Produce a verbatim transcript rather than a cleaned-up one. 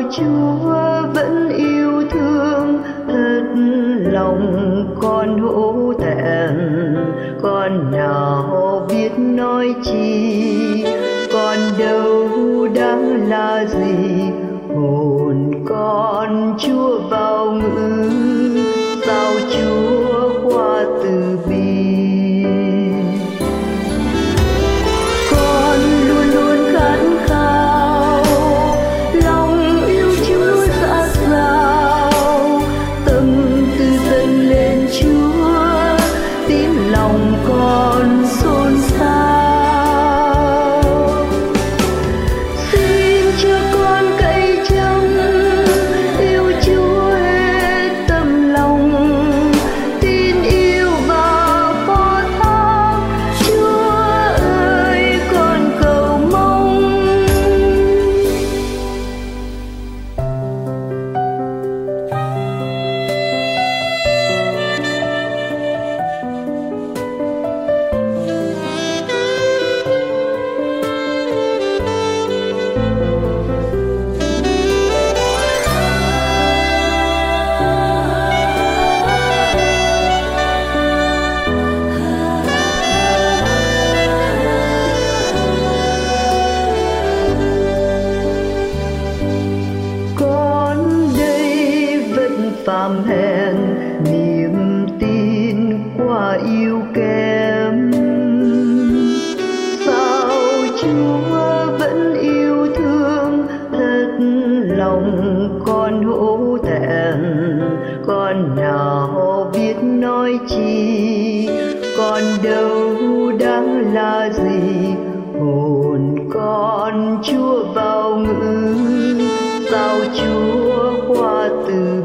Chúa vẫn yêu thương, thật lòng con hổ thẹn, con nào biết nói chi, con đâu đáng là gì, hồn con Chúa bao ngữ, sao Chúa qua từ bi. Con luôn luôn khát khao lòng yêu Chúa dạt dào, tâm tư dâng lên Chúa, tiếng lòng con xôn xao. Xin cho con cậy trông yêu Chúa hết tâm lòng, tin yêu và phó thác Chúa ơi, con cầu mong. Con đây vẫn phàm hèn, niềm tin qua yêu kém, sao Chúa vẫn yêu thương, thật lòng con hổ thẹn, con nào biết nói chi, con đâu đáng là gì, hồn con Chúa vào ngữ, sao Chúa qua từ